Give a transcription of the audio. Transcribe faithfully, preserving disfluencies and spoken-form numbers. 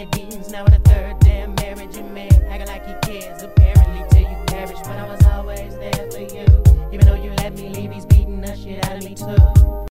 many beatings, now in the third damn marriage you made. Acting like he cares, apparently till you perish. But I was always there for you, even though you let me leave, he's beating the shit out of me too.